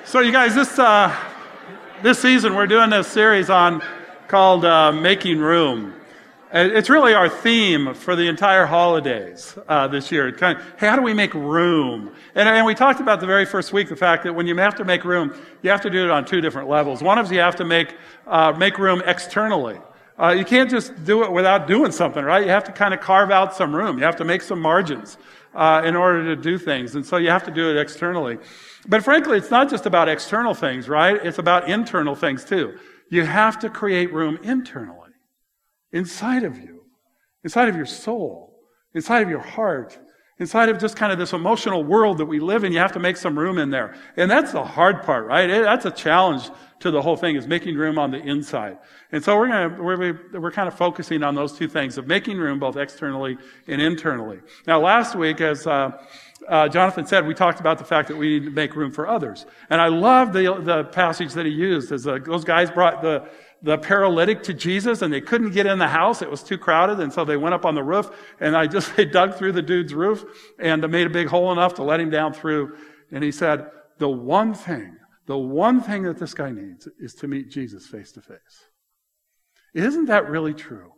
So you guys, this season we're doing this series called Making Room. It's really our theme for the entire holidays this year. Hey, how do we make room? And we talked about the very first week the fact that when you have to make room, you have to do it on two different levels. One is you have to make room externally. You can't just do it without doing something, right? You have to kind of carve out some room. You have to make some margins in order to do things. And so you have to do it externally. But frankly, it's not just about external things, right? It's about internal things too. You have to create room internally, inside of you, inside of your soul, inside of your heart, inside of just kind of this emotional world that we live in. You have to make some room in there. And that's the hard part, right? That's a challenge to the whole thing, is making room on the inside. And so we're kind of focusing on those two things of making room both externally and internally. Now, last week, as Jonathan said, we talked about the fact that we need to make room for others. And I love the passage that he used as those guys brought the paralytic to Jesus, and they couldn't get in the house. It was too crowded, and so they went up on the roof, and they dug through the dude's roof and made a big hole enough to let him down through. And he said, the one thing that this guy needs is to meet Jesus face to face. Isn't that really true?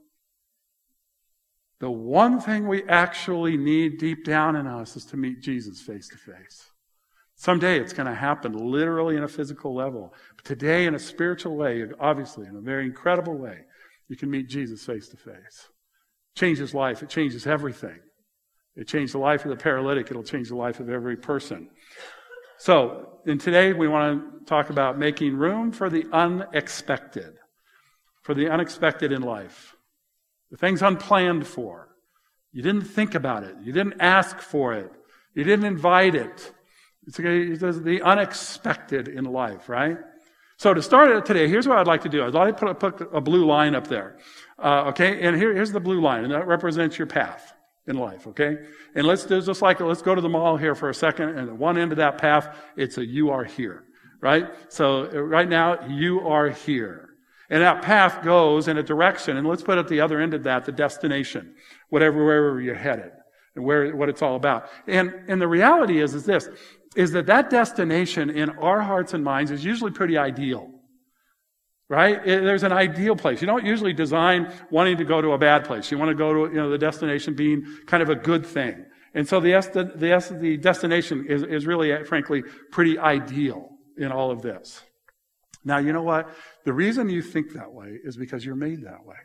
The one thing we actually need deep down in us is to meet Jesus face to face. Someday it's going to happen literally in a physical level. But today, in a spiritual way, obviously in a very incredible way, you can meet Jesus face to face. It changes life. It changes everything. It changed the life of the paralytic. It'll change the life of every person. So, and today we want to talk about making room for the unexpected. For the unexpected in life. The things unplanned for. You didn't think about it. You didn't ask for it. You didn't invite it. It's the unexpected in life, right? So to start it today, here's what I'd like to do. I'd like to put a blue line up there. Okay? And here's the blue line, and that represents your path in life, okay? And let's go to the mall here for a second, and at one end of that path, it's a you are here, right? So right now, you are here. And that path goes in a direction, and let's put at the other end of that, the destination, wherever you're headed, and what it's all about. And the reality is that destination in our hearts and minds is usually pretty ideal, right? There's an ideal place. You don't usually design wanting to go to a bad place. You want to go to, the destination being kind of a good thing. And so the destination is really, frankly, pretty ideal in all of this. Now, you know what? The reason you think that way is because you're made that way.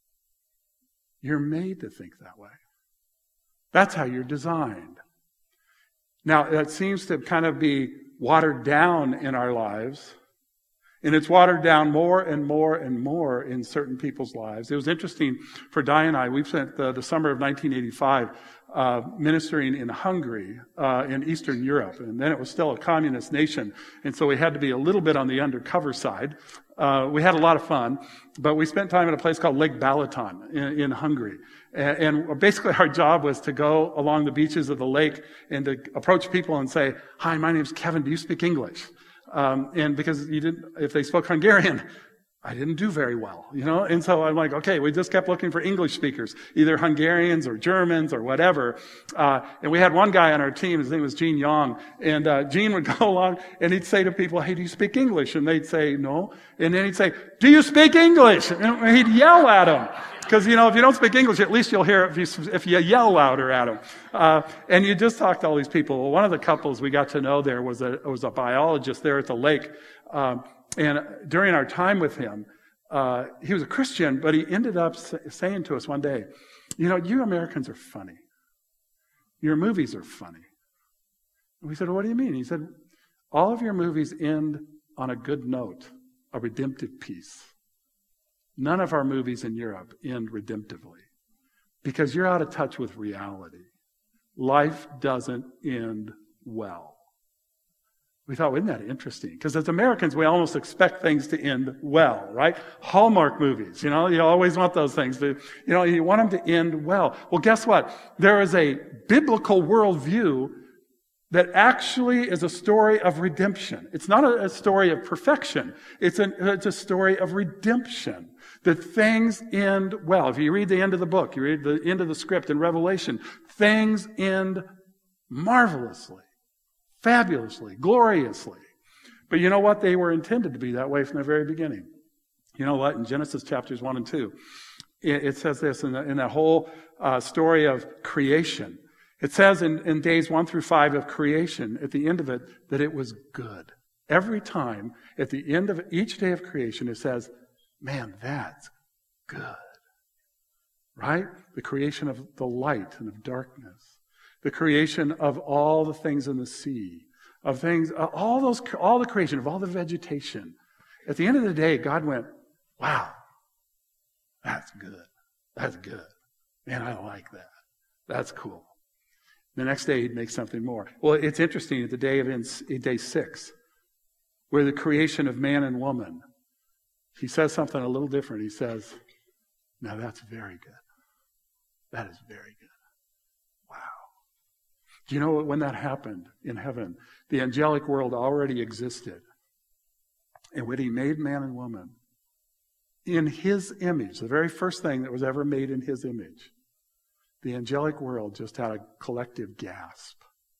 You're made to think that way. That's how you're designed. Now, that seems to kind of be watered down in our lives. And it's watered down more and more and more in certain people's lives. It was interesting for Di and I. We've spent the summer of 1985 ministering in Hungary, in Eastern Europe. And then it was still a communist nation. And so we had to be a little bit on the undercover side. We had a lot of fun, but we spent time at a place called Lake Balaton in Hungary. And basically our job was to go along the beaches of the lake and to approach people and say, "Hi, my name's Kevin. Do you speak English?" And because if they spoke Hungarian, I didn't do very well, And so I'm like, okay, we just kept looking for English speakers, either Hungarians or Germans or whatever. And we had one guy on our team, his name was Gene Young. And Gene would go along and he'd say to people, "Hey, do you speak English?" And they'd say, "No." And then he'd say, "Do you speak English?" And he'd yell at them. Because, if you don't speak English, at least you'll hear it if you yell louder at them. And you just talk to all these people. Well, one of the couples we got to know there was a biologist there at the lake. And during our time with him, he was a Christian, but he ended up saying to us one day, "You Americans are funny. Your movies are funny." And we said, "Well, what do you mean?" He said, "All of your movies end on a good note, a redemptive piece. None of our movies in Europe end redemptively because you're out of touch with reality. Life doesn't end well." We thought, isn't that interesting? Because as Americans, we almost expect things to end well, right? Hallmark movies, you always want those things to, you want them to end well. Well, guess what? There is a biblical worldview that actually is a story of redemption. It's not a story of perfection. It's a story of redemption. That things end well. If you read the end of the book, you read the end of the script in Revelation, things end marvelously, fabulously, gloriously. But you know what? They were intended to be that way from the very beginning. You know what? In Genesis chapters 1 and 2, it says this in that whole story of creation. It says in days 1 through 5 of creation, at the end of it, that it was good. Every time, at the end of each day of creation, it says, man, that's good. Right? The creation of the light and of darkness. The creation of all the things in the sea. Of things, all the creation, of all the vegetation. At the end of the day, God went, wow, that's good. That's good. Man, I like that. That's cool. The next day, he'd make something more. Well, it's interesting, at the day 6, where the creation of man and woman, he says something a little different. He says, now that's very good. That is very good. Wow. Do you know when that happened in heaven? The angelic world already existed. And when he made man and woman, in his image, the very first thing that was ever made in his image, the angelic world just had a collective gasp.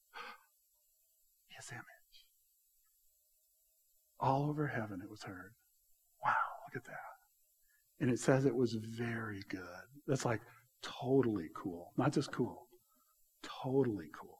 His image. All over heaven it was heard. Wow, look at that. And it says it was very good. That's like totally cool. Not just cool. Totally cool.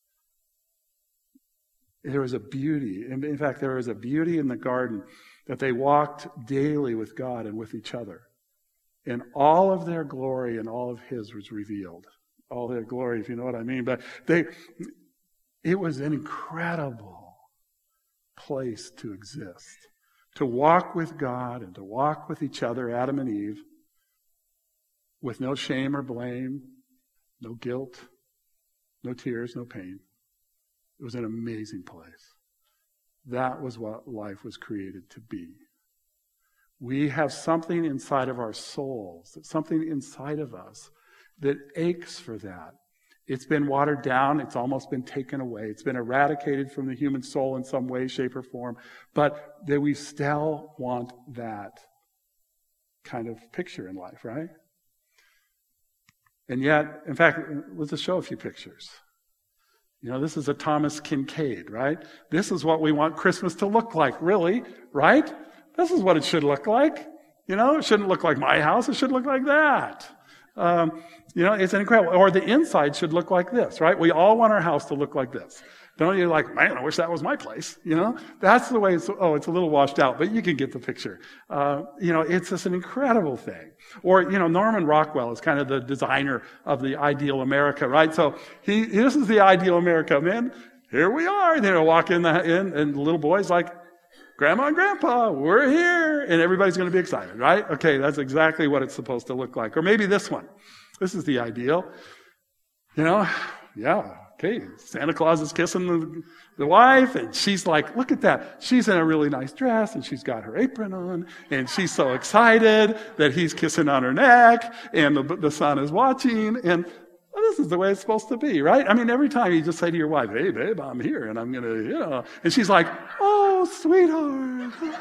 There was a beauty. In fact, there was a beauty in the garden that they walked daily with God and with each other. And all of their glory and all of his was revealed. All their glory, if you know what I mean. But it was an incredible place to exist. To walk with God and to walk with each other, Adam and Eve, with no shame or blame, no guilt, no tears, no pain. It was an amazing place. That was what life was created to be. We have something inside of our souls, something inside of us that aches for that. It's been watered down. It's almost been taken away. It's been eradicated from the human soul in some way, shape, or form. But that we still want that kind of picture in life, right? And yet, in fact, let's just show a few pictures. You know, this is a Thomas Kinkade, right? This is what we want Christmas to look like, really, right? This is what it should look like. You know, it shouldn't look like my house. It should look like that. You know, it's incredible. Or the inside should look like this, right? We all want our house to look like this. Don't you like, man, I wish that was my place, you know? That's the way it's a little washed out, but you can get the picture. You know, it's just an incredible thing. Or, you know, Norman Rockwell is kind of the designer of the ideal America, right? So this is the ideal America, man. Here we are. And they'll walk in, and the little boy's like, Grandma and Grandpa, we're here. And everybody's going to be excited, right? Okay, that's exactly what it's supposed to look like. Or maybe this one. This is the ideal. You know, yeah. Okay, Santa Claus is kissing the wife, and she's like, look at that. She's in a really nice dress, and she's got her apron on, and she's so excited that he's kissing on her neck, and the son is watching, and this is the way it's supposed to be, right? I mean, every time you just say to your wife, hey, babe, I'm here, and I'm going to, you know, and she's like, oh, sweetheart.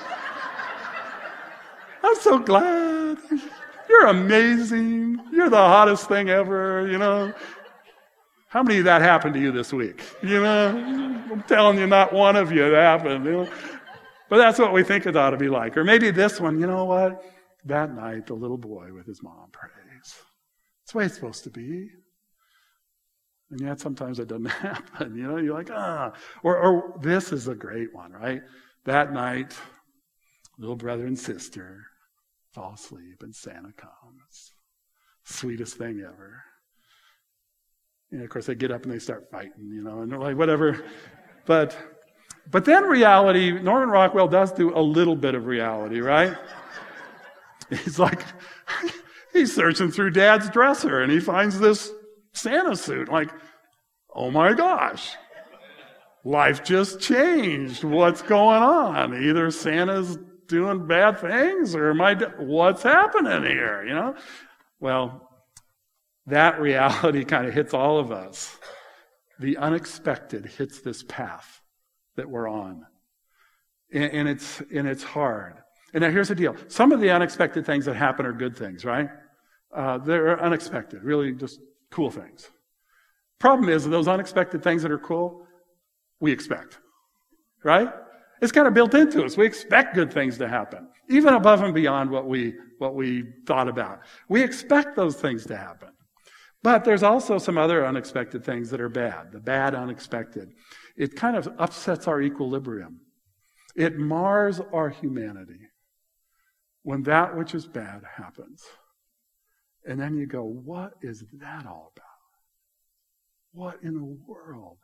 I'm so glad. You're amazing. You're the hottest thing ever, you know. How many of that happened to you this week? You know, I'm telling you, not one of you it happened. You know? But that's what we think it ought to be like. Or maybe this one, you know what? That night, the little boy with his mom prays. That's the way it's supposed to be. And yet sometimes it doesn't happen. You know, you're like, ah. Or this is a great one, right? That night, little brother and sister fall asleep and Santa comes. Sweetest thing ever. And of course, they get up and they start fighting, you know, and they're like, whatever. But then reality, Norman Rockwell does do a little bit of reality, right? He's like, he's searching through Dad's dresser and he finds this Santa suit. Like, oh my gosh, life just changed. What's going on? Either Santa's doing bad things or what's happening here, you know? Well, that reality kind of hits all of us. The unexpected hits this path that we're on. And it's hard. And now here's the deal. Some of the unexpected things that happen are good things, right? They're unexpected, really just cool things. Problem is, those unexpected things that are cool, we expect, right? It's kind of built into us. We expect good things to happen, even above and beyond what we thought about. We expect those things to happen. But there's also some other unexpected things that are bad, the bad unexpected. It kind of upsets our equilibrium. It mars our humanity when that which is bad happens. And then you go, what is that all about? What in the world?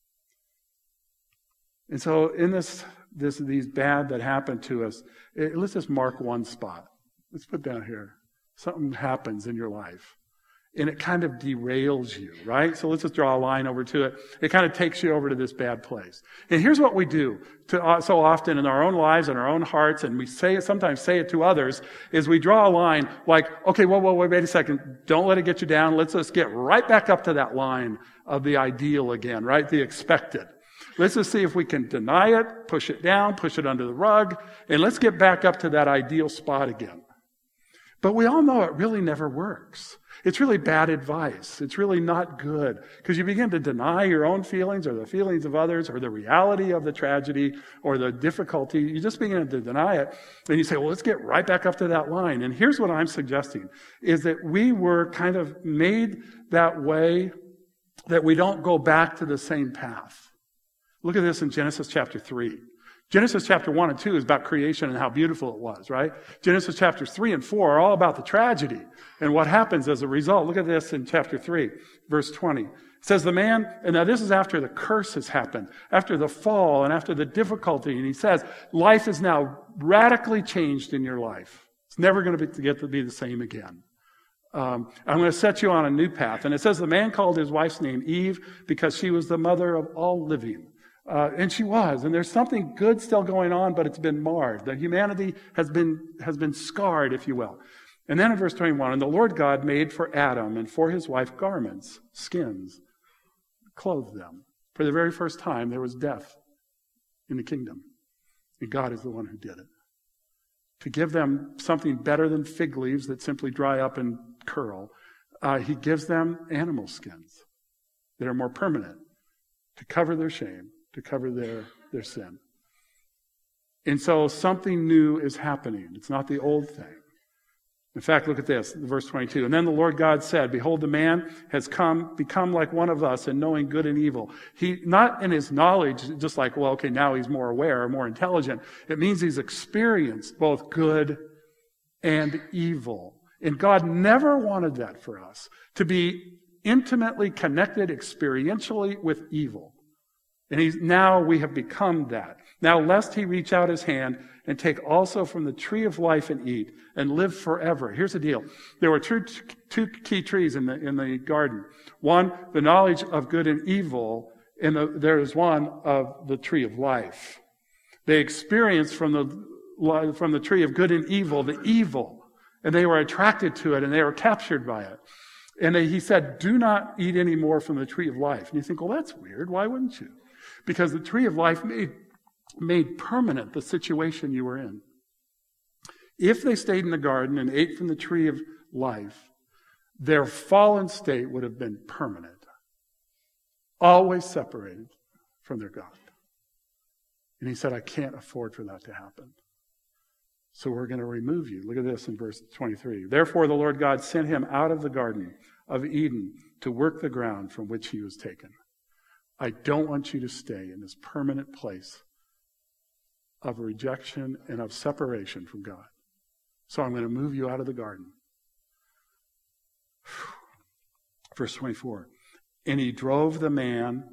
And so in these bad that happen to us, let's just mark one spot. Let's put down here. Something happens in your life. And it kind of derails you, right? So let's just draw a line over to it. It kind of takes you over to this bad place. And here's what we do so often in our own lives and our own hearts, and we sometimes say it to others, is we draw a line like, okay, wait a second. Don't let it get you down. Let's just get right back up to that line of the ideal again, right? The expected. Let's just see if we can deny it, push it down, push it under the rug, and let's get back up to that ideal spot again. But we all know it really never works. It's really bad advice. It's really not good because you begin to deny your own feelings or the feelings of others or the reality of the tragedy or the difficulty. You just begin to deny it. And you say, well, let's get right back up to that line. And here's what I'm suggesting is that we were kind of made that way that we don't go back to the same path. Look at this in Genesis chapter 3. Genesis chapter 1 and 2 is about creation and how beautiful it was, right? Genesis chapters 3 and 4 are all about the tragedy and what happens as a result. Look at this in chapter 3, verse 20. It says the man, and now this is after the curse has happened, after the fall and after the difficulty. And he says, life is now radically changed in your life. It's never going to get to be the same again. I'm going to set you on a new path. And it says the man called his wife's name Eve because she was the mother of all living. And she was. And there's something good still going on, but it's been marred. The humanity has been scarred, if you will. And then in verse 21, and the Lord God made for Adam and for his wife garments, skins, clothed them. For the very first time, there was death in the kingdom. And God is the one who did it. To give them something better than fig leaves that simply dry up and curl, he gives them animal skins that are more permanent to cover their shame, to cover their sin. And so something new is happening. It's not the old thing. In fact, look at this, verse 22. And then the Lord God said, behold, the man has become like one of us in knowing good and evil. He, not in his knowledge, just like, well, okay, now he's more aware or more intelligent. It means he's experienced both good and evil. And God never wanted that for us, to be intimately connected experientially with evil. And now we have become that. Now lest he reach out his hand and take also from the tree of life and eat and live forever. Here's the deal. There were two key trees in the garden. One, the knowledge of good and evil, and there is one of the tree of life. They experienced from the tree of good and evil, the evil, and they were attracted to it and they were captured by it. And he said, do not eat any more from the tree of life. And you think, well, that's weird. Why wouldn't you? Because the tree of life made permanent the situation you were in. If they stayed in the garden and ate from the tree of life, their fallen state would have been permanent, always separated from their God. And he said, I can't afford for that to happen. So we're going to remove you. Look at this in verse 23. Therefore the Lord God sent him out of the garden of Eden to work the ground from which he was taken. I don't want you to stay in this permanent place of rejection and of separation from God. So I'm going to move you out of the garden. Verse 24. And he drove out the man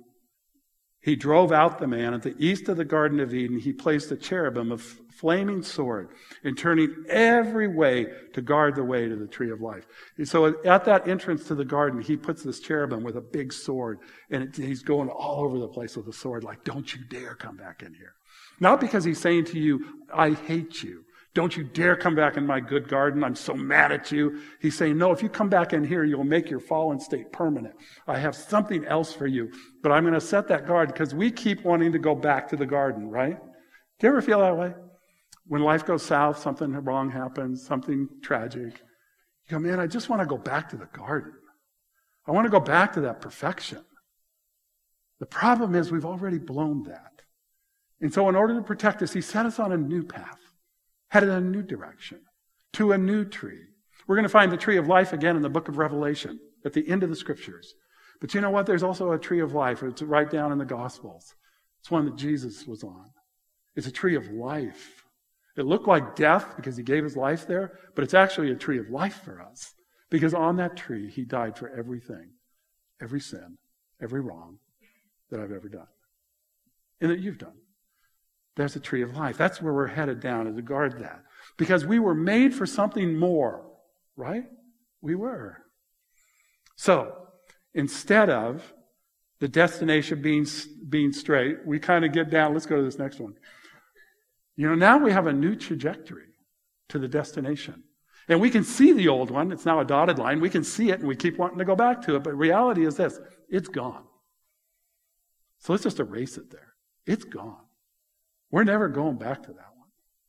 at the east of the Garden of Eden. He placed a cherubim of flaming sword and turning every way to guard the way to the tree of life. And so at that entrance to the garden, he puts this cherubim with a big sword, and he's going all over the place with the sword like, don't you dare come back in here. Not because he's saying to you, I hate you. Don't you dare come back in my good garden. I'm so mad at you. He's saying, no, if you come back in here, you'll make your fallen state permanent. I have something else for you, but I'm going to set that guard because we keep wanting to go back to the garden, right? Do you ever feel that way? When life goes south, something wrong happens, something tragic. You go, man, I just want to go back to the garden. I want to go back to that perfection. The problem is we've already blown that. And so in order to protect us, he set us on a new path, headed in a new direction, to a new tree. We're going to find the tree of life again in the book of Revelation, at the end of the scriptures. But you know what? There's also a tree of life. It's right down in the Gospels. It's one that Jesus was on. It's a tree of life. It looked like death because he gave his life there, but it's actually a tree of life for us. Because on that tree, he died for everything, every sin, every wrong that I've ever done, and that you've done. There's a tree of life. That's where we're headed down, is to guard that. Because we were made for something more, right? We were. So, instead of the destination being straight, we kind of get down. Let's go to this next one. Now we have a new trajectory to the destination. And we can see the old one. It's now a dotted line. We can see it, and we keep wanting to go back to it. But reality is this. It's gone. So let's just erase it there. It's gone. We're never going back to that one.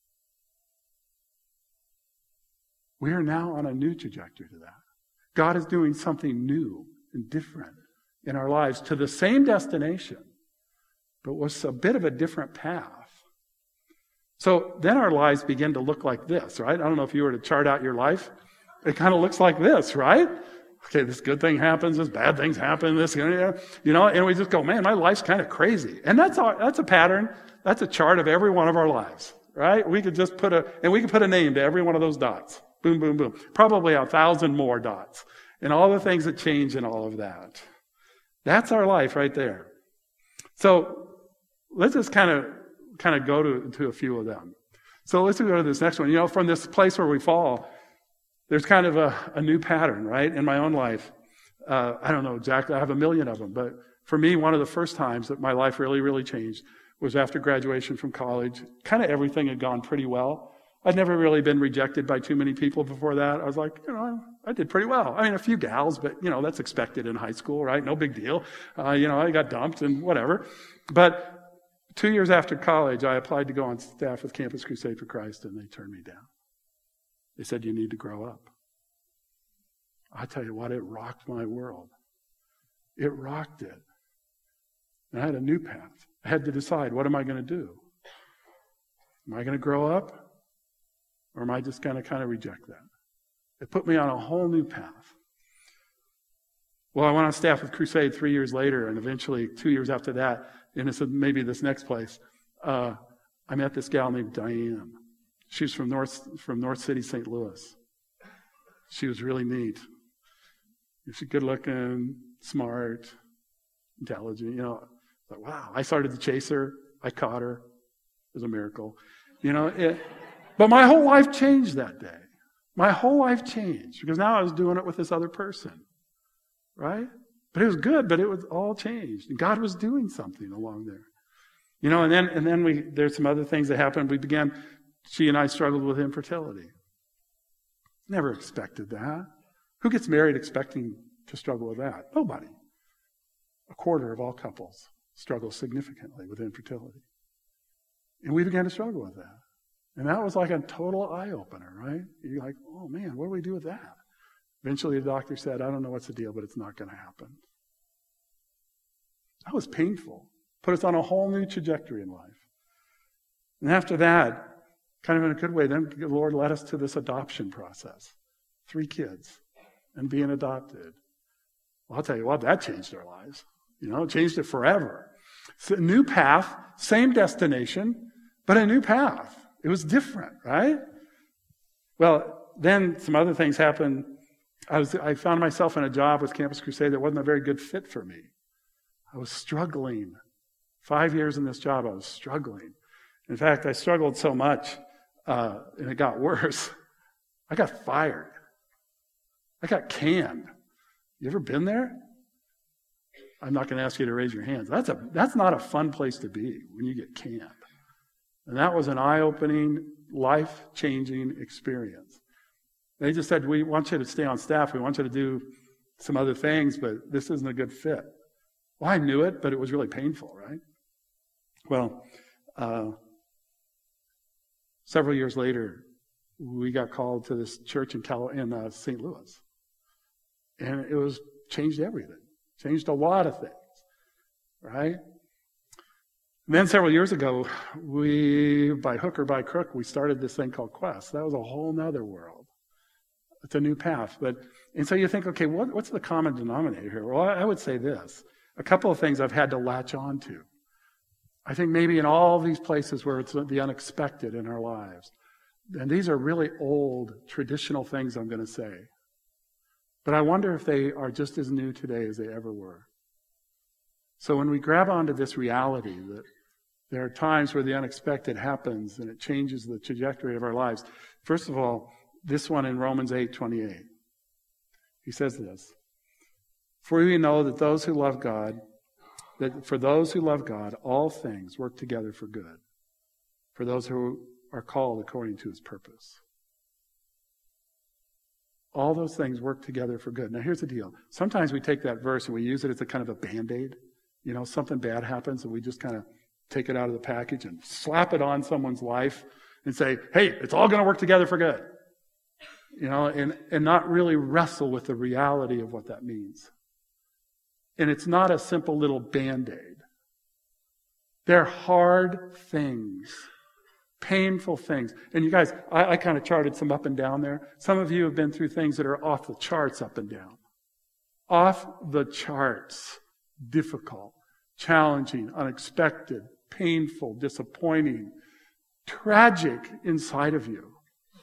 We are now on a new trajectory to that. God is doing something new and different in our lives to the same destination, but with a bit of a different path. So then our lives begin to look like this, right? I don't know if you were to chart out your life. It kind of looks like this, right? Okay, this good thing happens, this bad things happen, this, and we just go, man, my life's kind of crazy. And that's a pattern. That's a chart of every one of our lives, right? We could just put a name to every one of those dots. Boom, boom, boom. Probably 1,000 more dots. And all the things that change in all of that. That's our life right there. So let's just kind of go to a few of them. So let's go to this next one. From this place where we fall, there's kind of a new pattern, right? In my own life. I don't know exactly. I have a million of them. But for me, one of the first times that my life really, really changed was after graduation from college. Kind of everything had gone pretty well. I'd never really been rejected by too many people before that. I was like, I did pretty well. I mean, a few gals, but, that's expected in high school, right? No big deal. I got dumped and whatever. But 2 years after college, I applied to go on staff with Campus Crusade for Christ, and they turned me down. They said, you need to grow up. I tell you what, it rocked my world. It rocked it. And I had a new path. I had to decide, what am I going to do? Am I going to grow up? Or am I just going to kind of reject that? It put me on a whole new path. Well, I went on staff with Crusade 3 years later, and eventually 2 years after that, and it said maybe this next place, I met this gal named Diane. She was from North City, St. Louis. She was really neat. She's good looking, smart, intelligent. Like, wow. I started to chase her. I caught her. It was a miracle. But my whole life changed that day. My whole life changed because now I was doing it with this other person, right? But it was good, but it was all changed. And God was doing something along there. And then there's some other things that happened. She and I struggled with infertility. Never expected that. Who gets married expecting to struggle with that? Nobody. 1/4 of all couples struggle significantly with infertility. And we began to struggle with that. And that was like a total eye-opener, right? You're like, oh man, what do we do with that? Eventually the doctor said, I don't know what's the deal, but it's not going to happen. That was painful. Put us on a whole new trajectory in life. And after that, kind of in a good way, then the Lord led us to this adoption process. 3 kids and being adopted. Well, I'll tell you what, that changed our lives. It changed it forever. It's a new path, same destination, but a new path. It was different, right? Well, then some other things happened. I found myself in a job with Campus Crusade that wasn't a very good fit for me. I was struggling. 5 years in this job, I was struggling. In fact, I struggled so much, and it got worse. I got fired. I got canned. You ever been there? I'm not going to ask you to raise your hands. That's not a fun place to be when you get canned. And that was an eye-opening, life-changing experience. They just said, we want you to stay on staff. We want you to do some other things, but this isn't a good fit. Well, I knew it, but it was really painful, right? Well, several years later, we got called to this church in St. Louis. And it changed everything. Changed a lot of things, right? And then several years ago, by hook or by crook, we started this thing called Quest. That was a whole nother world. It's a new path. And so you think, okay, what's the common denominator here? Well, I would say this. A couple of things I've had to latch on to. I think maybe in all these places where it's the unexpected in our lives, and these are really old, traditional things I'm going to say, but I wonder if they are just as new today as they ever were. So when we grab onto this reality that there are times where the unexpected happens and it changes the trajectory of our lives. First of all, this one in Romans 8:28. He says this, "For we know that those who love God, that for those who love God, all things work together for good, for those who are called according to his purpose." All those things work together for good. Now here's the deal. Sometimes we take that verse and we use it as a kind of a Band-Aid. You know, something bad happens and we just kind of take it out of the package and slap it on someone's life and say, hey, it's all going to work together for good. You know, and not really wrestle with the reality of what that means. And it's not a simple little Band-Aid. They're hard things, painful things. And you guys, I kind of charted some up and down there. Some of you have been through things that are off the charts up and down. Off the charts. Difficult, challenging, unexpected, painful, disappointing, tragic inside of you.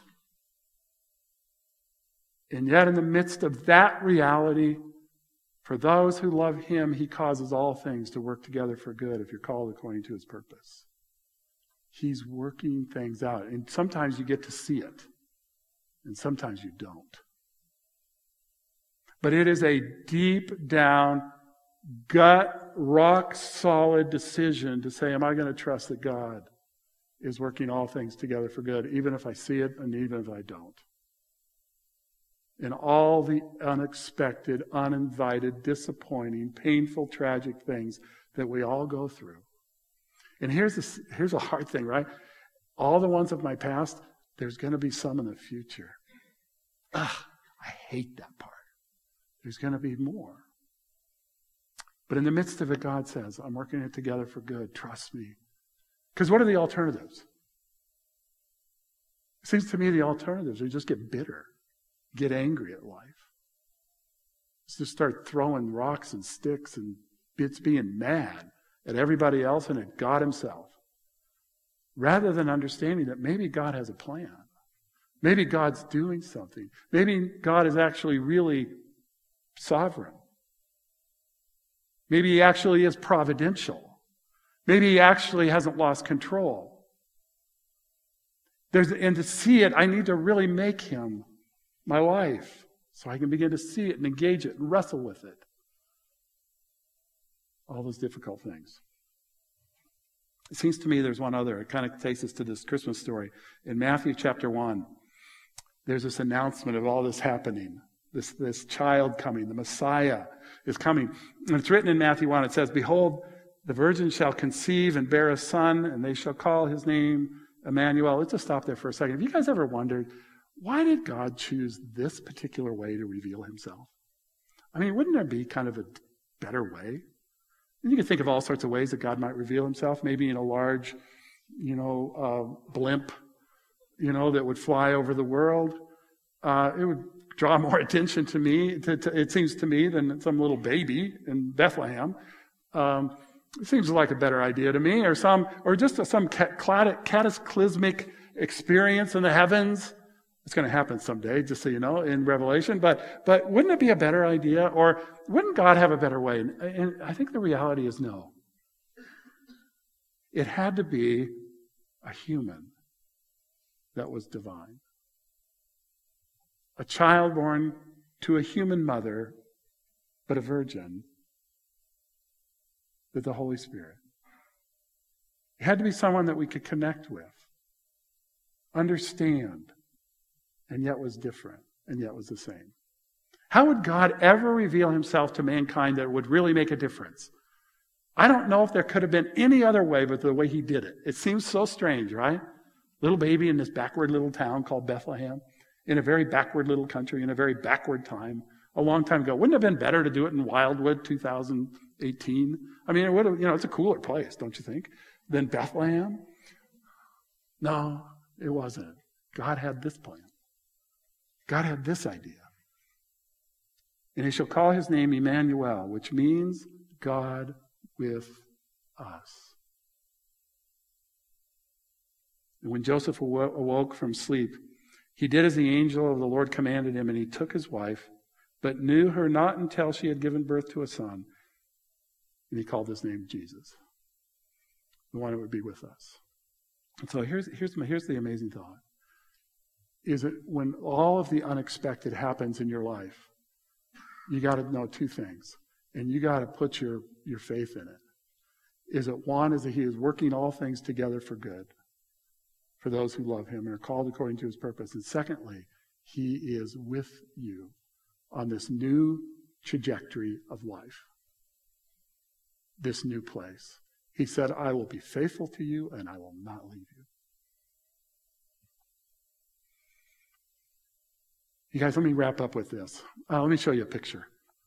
And yet in the midst of that reality, for those who love him, he causes all things to work together for good if you're called according to his purpose. He's working things out. And sometimes you get to see it. And sometimes you don't. But it is a deep down, gut, rock solid decision to say, am I going to trust that God is working all things together for good, even if I see it and even if I don't? In all the unexpected, uninvited, disappointing, painful, tragic things that we all go through. And here's a hard thing, right? All the ones of my past, there's going to be some in the future. I hate that part. There's going to be more. But in the midst of it, God says, I'm working it together for good. Trust me. Because what are the alternatives? It seems to me the alternatives are just get bitter, get angry at life. Just start throwing rocks and sticks and bits, being mad at everybody else and at God himself. Rather than understanding that maybe God has a plan. Maybe God's doing something. Maybe God is actually really sovereign. Maybe he actually is providential. Maybe he actually hasn't lost control. And to see it, I need to really make him my life so I can begin to see it and engage it and wrestle with it. All those difficult things. It seems to me there's one other. It kind of takes us to this Christmas story. In Matthew chapter 1, there's this announcement of all this happening. This child coming, the Messiah is coming. And it's written in Matthew 1, it says, "Behold, the virgin shall conceive and bear a son, and they shall call his name Emmanuel." Let's just stop there for a second. Have you guys ever wondered, why did God choose this particular way to reveal himself? I mean, wouldn't there be kind of a better way? And you can think of all sorts of ways that God might reveal himself, maybe in a large, blimp, that would fly over the world. It would draw more attention to me, it seems to me, than some little baby in Bethlehem. It seems like a better idea to me, or just some cataclysmic experience in the heavens. It's going to happen someday, just so you know, in Revelation. But wouldn't it be a better idea? Or wouldn't God have a better way? And I think the reality is no. It had to be a human that was divine. A child born to a human mother, but a virgin, with the Holy Spirit. It had to be someone that we could connect with, understand, and yet was different, and yet was the same. How would God ever reveal himself to mankind that would really make a difference? I don't know if there could have been any other way but the way he did it. It seems so strange, right? Little baby in this backward little town called Bethlehem, in a very backward little country, in a very backward time, a long time ago. Wouldn't it have been better to do it in Wildwood 2018? I mean, it would have, it's a cooler place, don't you think? than Bethlehem? No, it wasn't. God had this plan. God had this idea. And he shall call his name Emmanuel, which means God with us. And when Joseph awoke from sleep, he did as the angel of the Lord commanded him, and he took his wife, but knew her not until she had given birth to a son. And he called his name Jesus, the one who would be with us. And so here's the amazing thought, is that when all of the unexpected happens in your life, you got to know two things, and you got to put your faith in it. Is that one is that he is working all things together for good for those who love him and are called according to his purpose. And secondly, he is with you on this new trajectory of life, this new place. He said, I will be faithful to you and I will not leave you. You guys, let me wrap up with this. Let me show you a picture.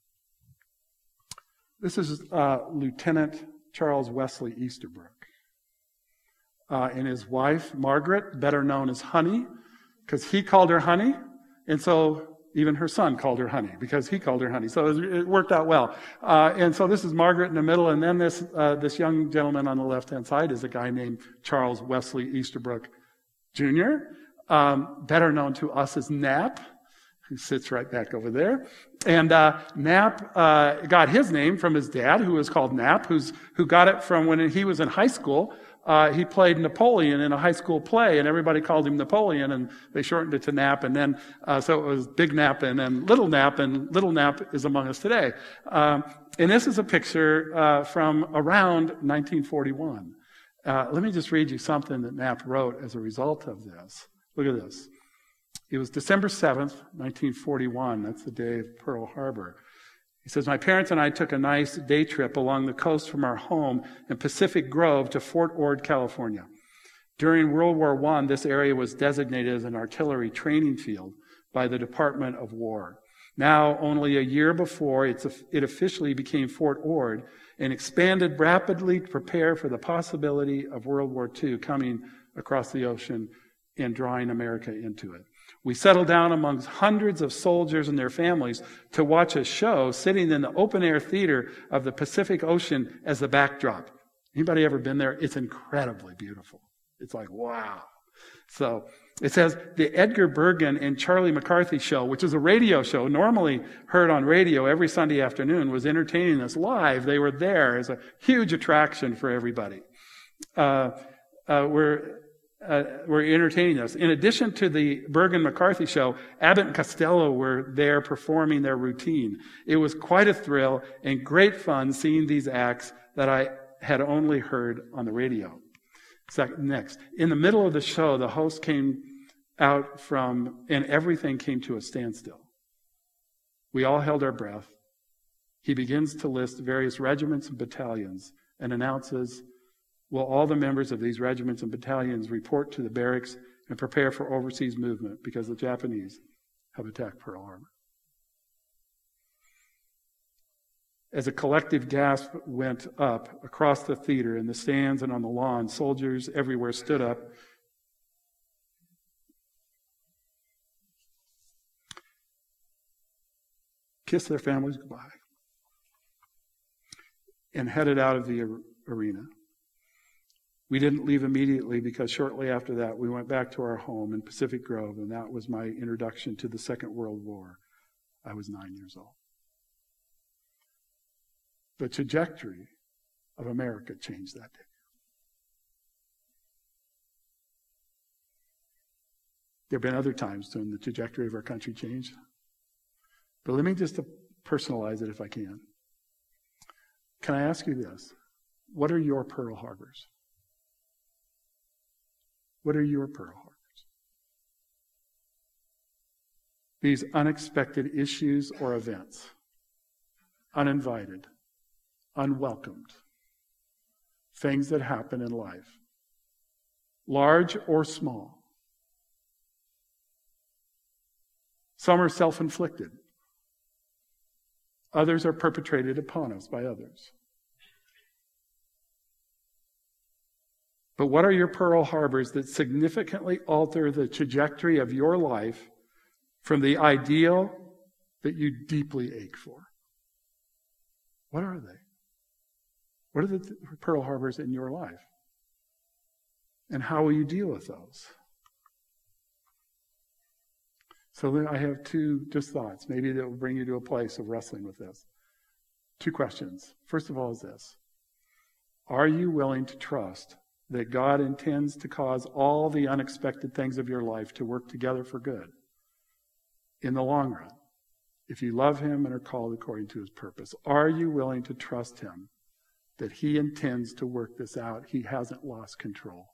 This is Lieutenant Charles Wesley Easterbrook and his wife, Margaret, better known as Honey, because he called her Honey, and so even her son called her Honey, because he called her Honey. So it worked out well. And so this is Margaret in the middle, and then this young gentleman on the left-hand side is a guy named Charles Wesley Easterbrook Jr., better known to us as Nap, who sits right back over there. And Nap got his name from his dad, who was called Nap, who got it from when he was in high school. He played Napoleon in a high school play, and everybody called him Napoleon, and they shortened it to Nap. And then, so it was Big Nap and then Little Nap, and Little Nap is among us today. And this is a picture from around 1941. Let me just read you something that Nap wrote as a result of this. Look at this. It was December 7th, 1941. That's the day of Pearl Harbor. He says, my parents and I took a nice day trip along the coast from our home in Pacific Grove to Fort Ord, California. During World War I, this area was designated as an artillery training field by the Department of War. Now, only a year before, it officially became Fort Ord and expanded rapidly to prepare for the possibility of World War II coming across the ocean and drawing America into it. We settled down amongst hundreds of soldiers and their families to watch a show sitting in the open-air theater of the Pacific Ocean as the backdrop. Anybody ever been there? It's incredibly beautiful. It's like, wow. So it says the Edgar Bergen and Charlie McCarthy show, which is a radio show, normally heard on radio every Sunday afternoon, was entertaining us live. They were there as a huge attraction for everybody. Were entertaining us. In addition to the Bergen-McCarthy show, Abbott and Costello were there performing their routine. It was quite a thrill and great fun seeing these acts that I had only heard on the radio. Next, in the middle of the show, the host came out and everything came to a standstill. We all held our breath. He begins to list various regiments and battalions and announces, will all the members of these regiments and battalions report to the barracks and prepare for overseas movement because the Japanese have attacked Pearl Harbor. As a collective gasp went up across the theater, in the stands and on the lawn, soldiers everywhere stood up kissed their families goodbye and headed out of the arena. We didn't leave immediately because shortly after that, we went back to our home in Pacific Grove, and that was my introduction to the Second World War. I was 9 years old. The trajectory of America changed that day. There have been other times when the trajectory of our country changed. But let me just personalize it if I can. Can I ask you this? What are your Pearl Harbors? What are your Pearl Harbors? These unexpected issues or events, uninvited, unwelcomed, things that happen in life, large or small. Some are self-inflicted. Others are perpetrated upon us by others. But what are your Pearl Harbors that significantly alter the trajectory of your life from the ideal that you deeply ache for? What are they? What are the Pearl Harbors in your life? And how will you deal with those? So then I have two just thoughts, maybe that will bring you to a place of wrestling with this. Two questions. First of all is this. Are you willing to trust that God intends to cause all the unexpected things of your life to work together for good in the long run, if you love him and are called according to his purpose? Are you willing to trust him that he intends to work this out? He hasn't lost control.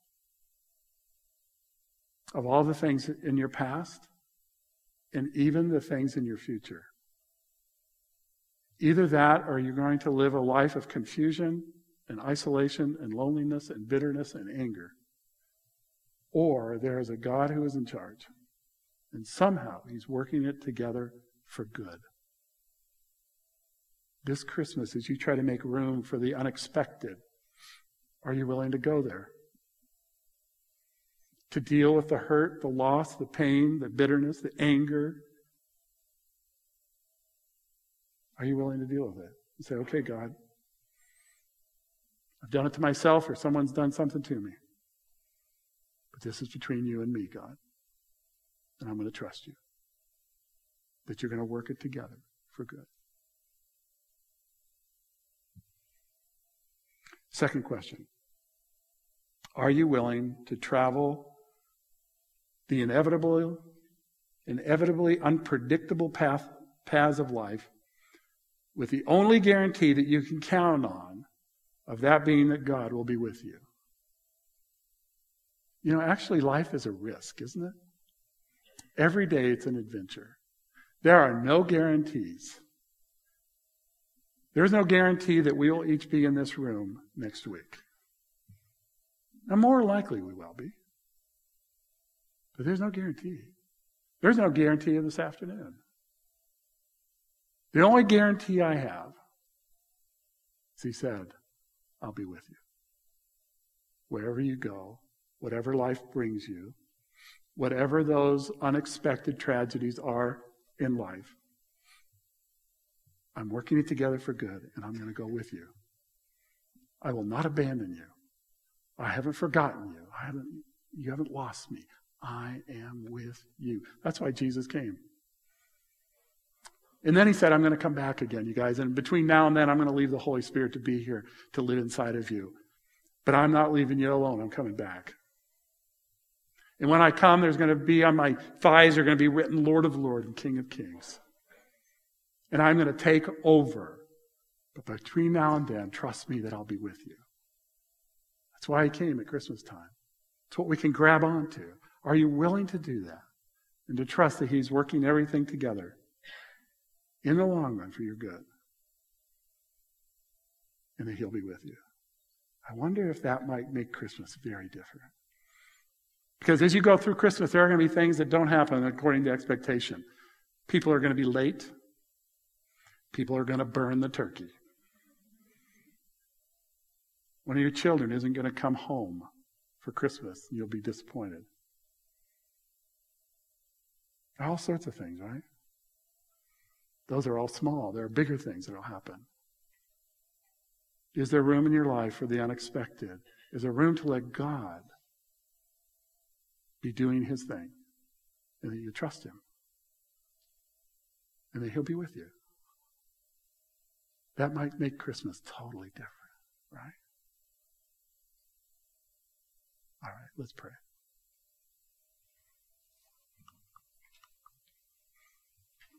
Of all the things in your past, and even the things in your future. Either that, or you're going to live a life of confusion and isolation and loneliness and bitterness and anger. Or there is a God who is in charge, and somehow he's working it together for good. This Christmas, as you try to make room for the unexpected, are you willing to go there? To deal with the hurt, the loss, the pain, the bitterness, the anger? Are you willing to deal with it? And say, okay, God, I've done it to myself, or someone's done something to me. But this is between you and me, God. And I'm going to trust you. That you're going to work it together for good. Second question. Are you willing to travel the inevitably unpredictable paths of life with the only guarantee that you can count on of that being that God will be with you? You know, actually life is a risk, isn't it? Every day it's an adventure. There are no guarantees. There's no guarantee that we will each be in this room next week. And more likely we will be. But there's no guarantee. There's no guarantee of this afternoon. The only guarantee I have is he said, I'll be with you. Wherever you go, whatever life brings you, whatever those unexpected tragedies are in life, I'm working it together for good, and I'm going to go with you. I will not abandon you. I haven't forgotten you. You haven't lost me. I am with you. That's why Jesus came. And then he said, I'm going to come back again, you guys. And between now and then, I'm going to leave the Holy Spirit to be here, to live inside of you. But I'm not leaving you alone. I'm coming back. And when I come, there's going to be, on my thighs are going to be written Lord of Lords and King of Kings. And I'm going to take over. But between now and then, trust me that I'll be with you. That's why he came at Christmas time. It's what we can grab onto. Are you willing to do that? And to trust that he's working everything together in the long run for your good? And that he'll be with you. I wonder if that might make Christmas very different. Because as you go through Christmas, there are going to be things that don't happen according to expectation. People are going to be late. People are going to burn the turkey. One of your children isn't going to come home for Christmas. You'll be disappointed. All sorts of things, right? Those are all small. There are bigger things that will happen. Is there room in your life for the unexpected? Is there room to let God be doing his thing? And that you trust him. And that he'll be with you. That might make Christmas totally different, right? All right, let's pray.